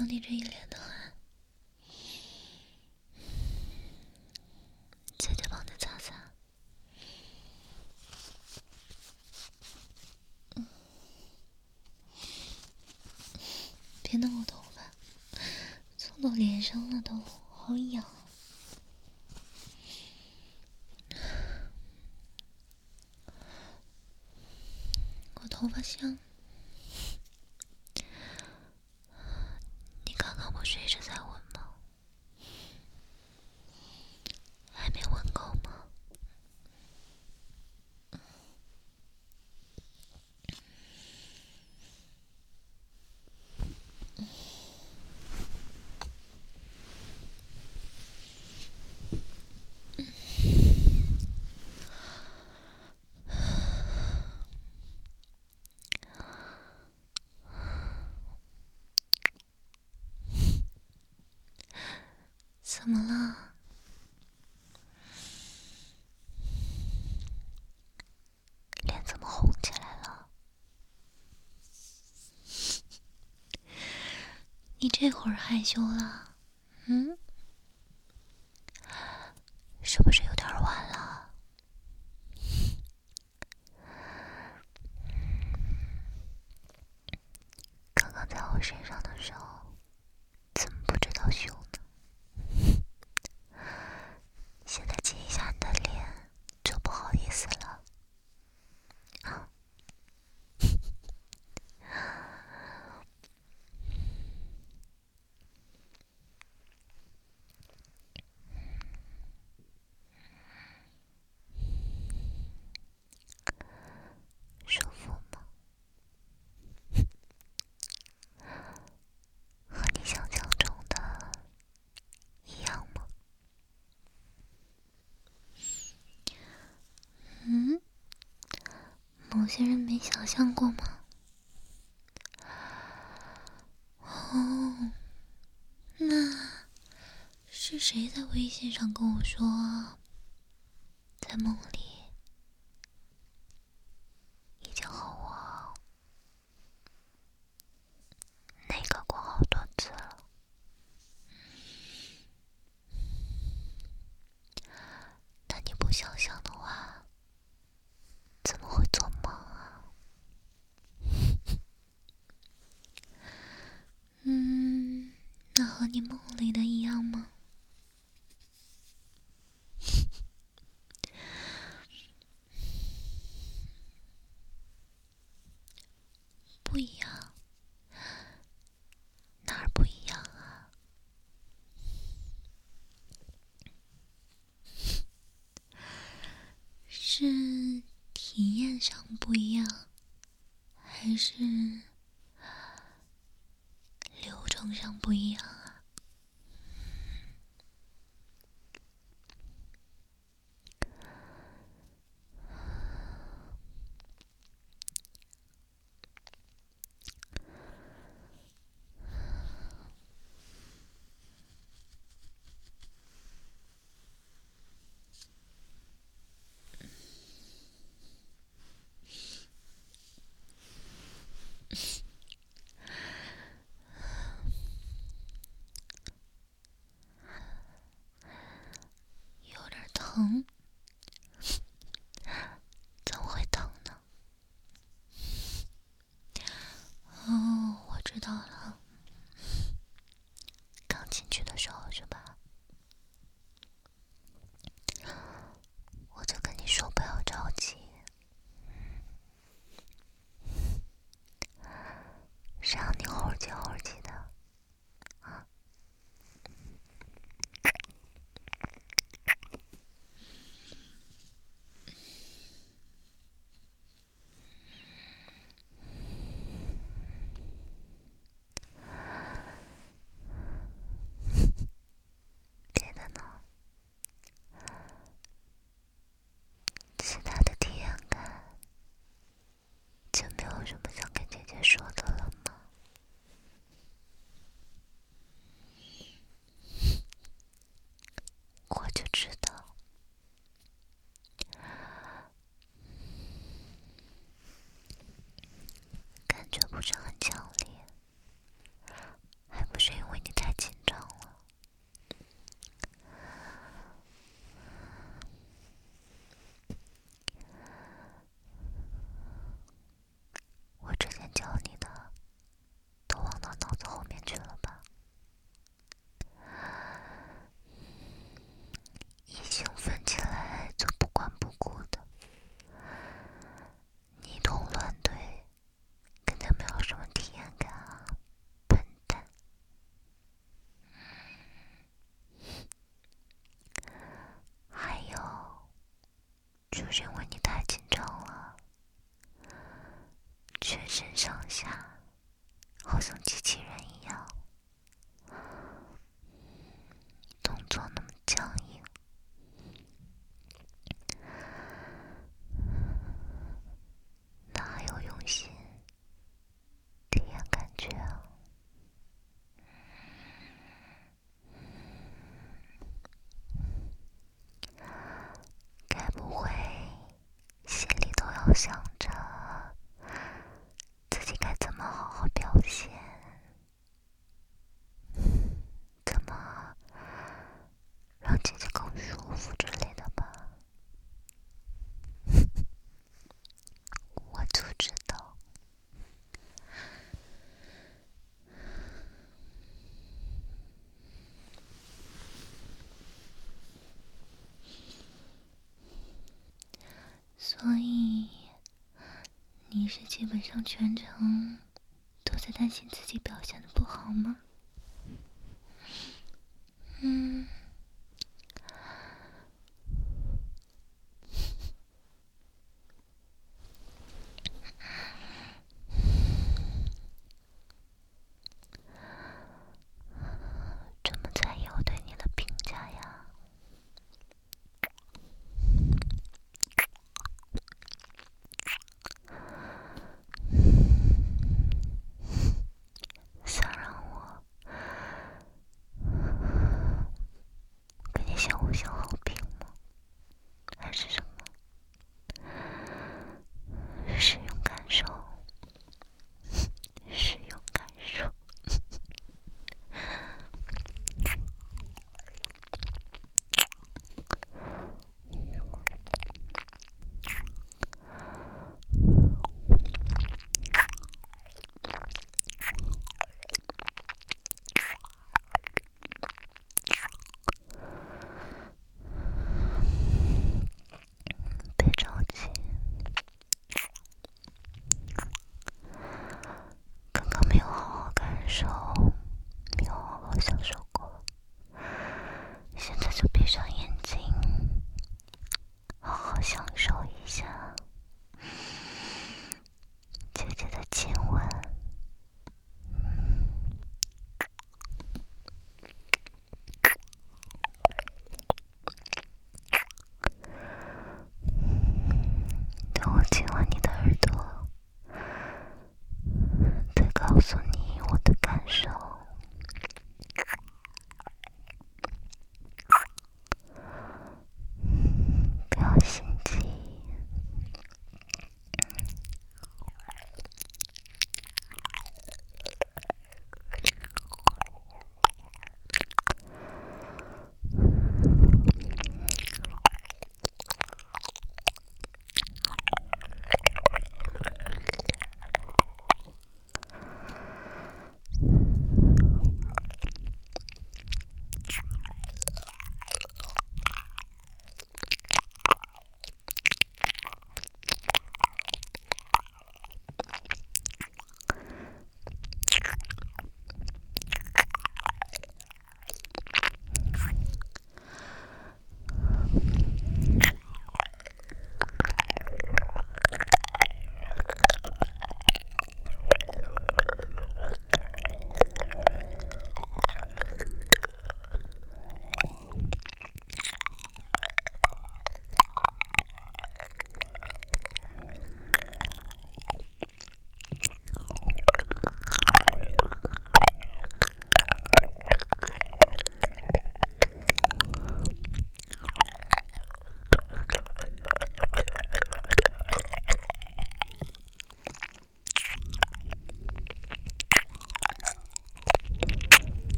上你这一脸的汗，姐姐帮你擦擦。别弄我头发，蹭到脸上了都，好痒。我头发香，你刚刚不是一直在闻吗？还没闻够吗？怎么了？脸怎么红起来了？你这会儿害羞了？是不是有点晚了？刚刚在我身上的时候，怎么不知道羞呢？现在亲一下你的脸，就不好意思了。舒服吗？和你想象中的一样吗？某些人没想象过吗？哦，那是谁在微信上跟我说，在梦里已经和我那个过好多次了？但你不想象的话，怎么会做梦啊？那和你梦里的一样吗？不一样，哪儿不一样啊？是体验上不一样，还是流程上不一样啊？ 全身上下好像机器人一样，动作那么僵硬，哪还有用心体验感觉啊？该不会心里都要想着自己该怎么好好表现，怎么让姐姐更舒服之类的吧？我就知道。所以你是基本上全程都在担心自己表现的不好吗？这么在意我对你的评价呀？想让我给你写5星好评吗？还是什么？使用感受，使用感受。别着急，刚刚没有好好感受，没有好好享受过，现在就闭上眼睛，好好享受一下姐姐的亲吻。等我亲吻你的耳朵，再告诉你我的感受。不要心急。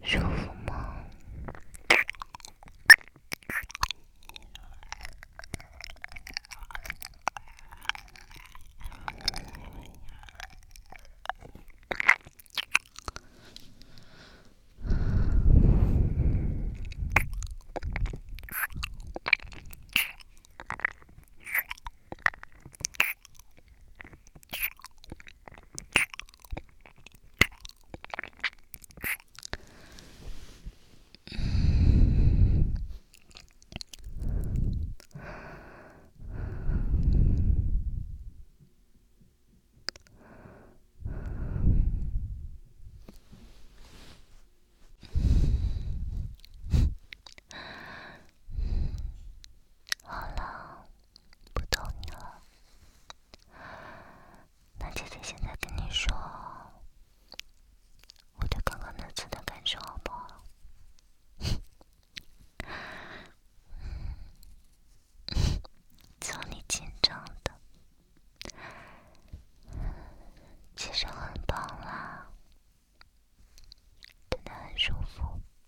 舒服吗？好了，不逗你了。那姐姐现在跟你说我对刚刚那次的感受好不好？瞧你紧张的，其实很棒啦，真的很舒服。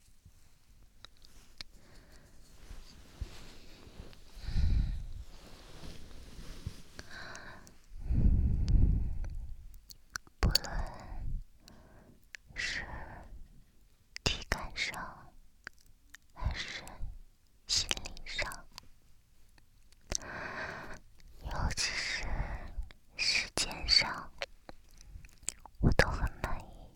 不论是体感上还是心理上，尤其是时间上，我都很满意。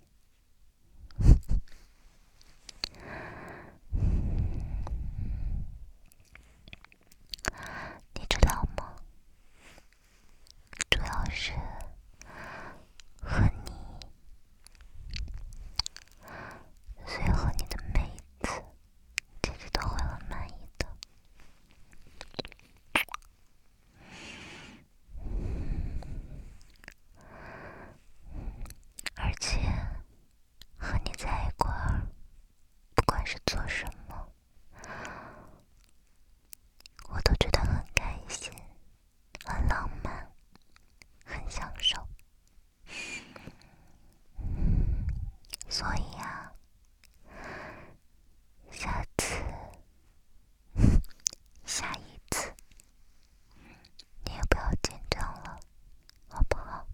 你知道吗？主要是和你，所以和你的每一次，姐姐都会很满意的。而且和你在一块儿，不管是做什么，我都觉得很开心，很浪漫，很享受。所以啊，下次，下一次，你也不要紧张了，好不好？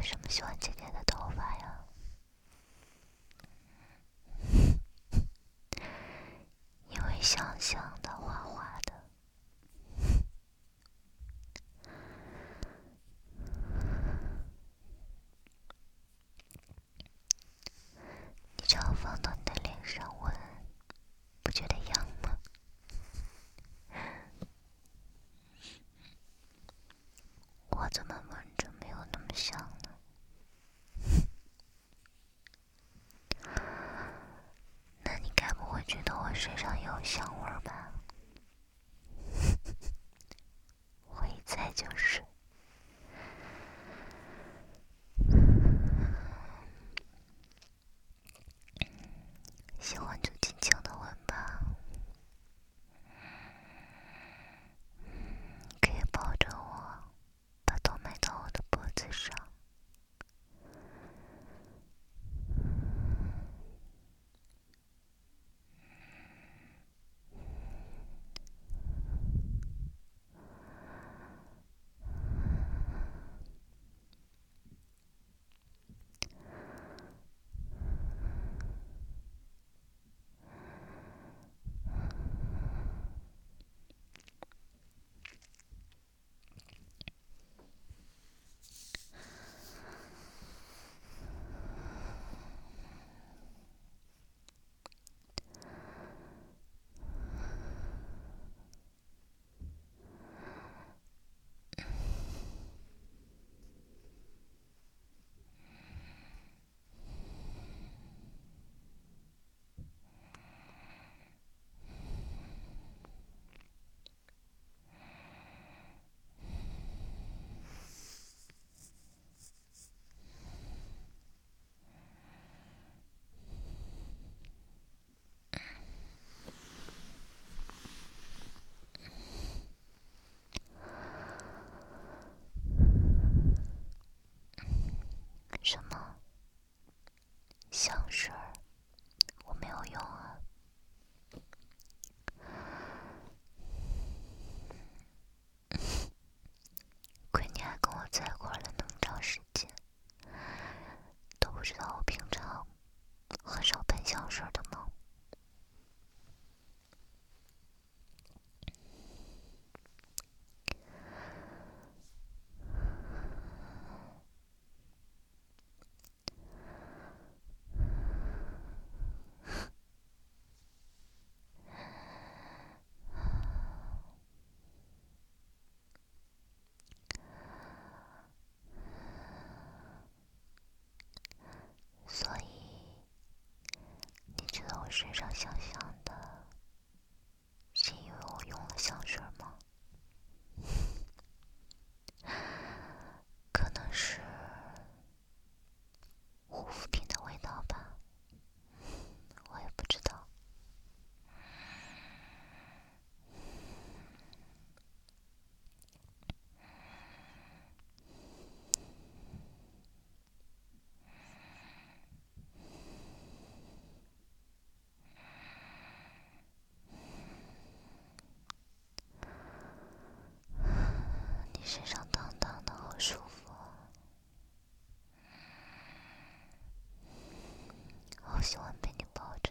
什么喜欢姐姐的头发呀？因为香香的、滑滑的。你这样放到你的脸上闻，不觉得痒吗？我怎么闻着没有那么香呢？那你该不会觉得我身上有香味儿吧？我一猜就是。喜欢就尽情的闻吧，你可以抱着我，把头埋到我的脖子上。什么？香水儿？我没有用啊。亏你还跟我在一块儿了那么长时间，都不知道我平常很少喷香水的吗？所以，你觉得我身上香香的，是因为我用了香水吗？可能是护肤品的味道吧，我也不知道。你身上烫烫的，好舒服啊，好喜欢被你抱着。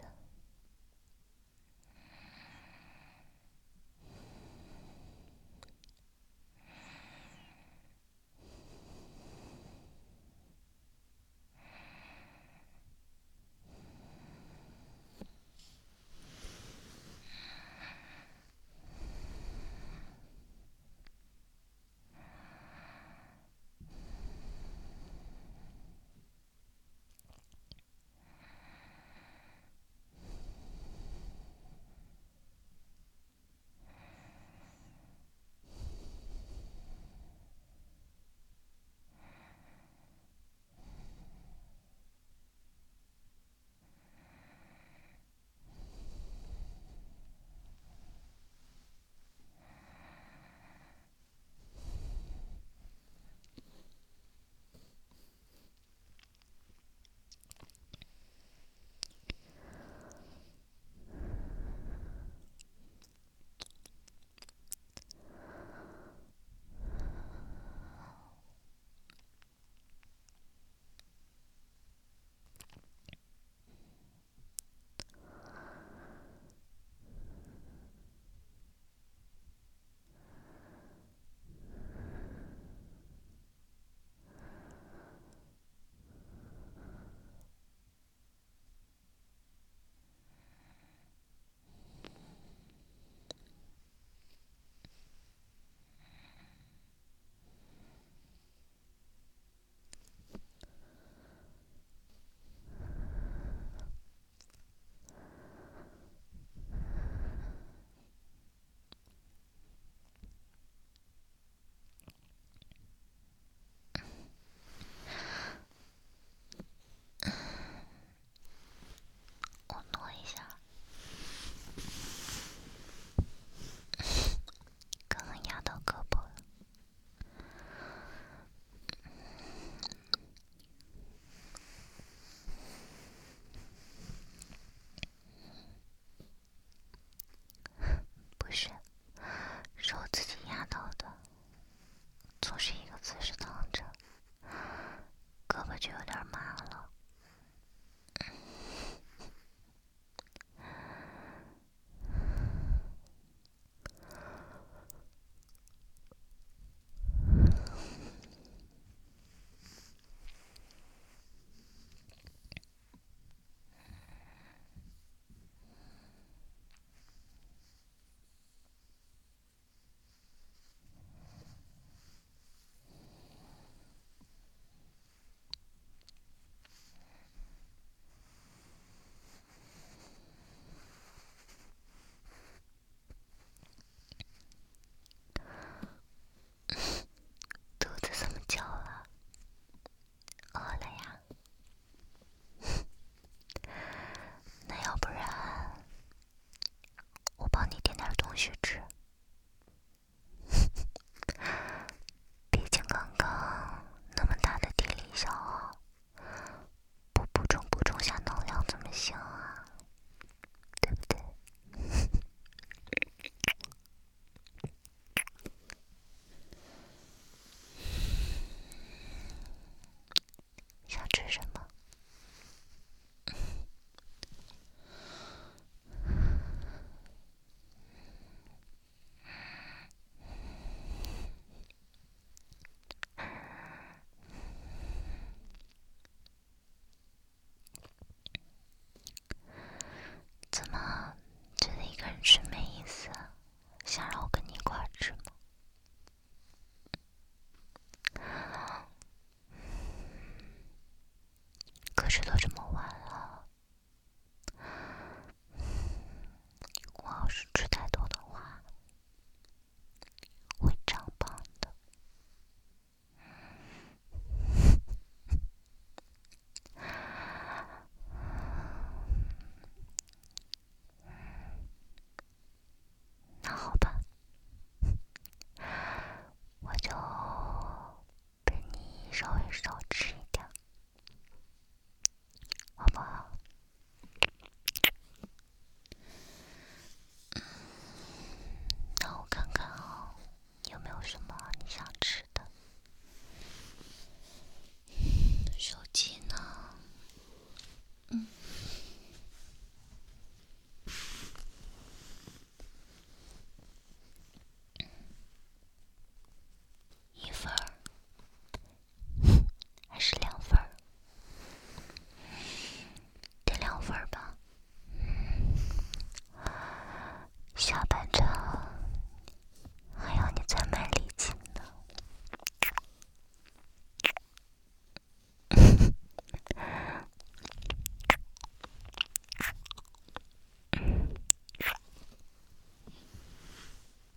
受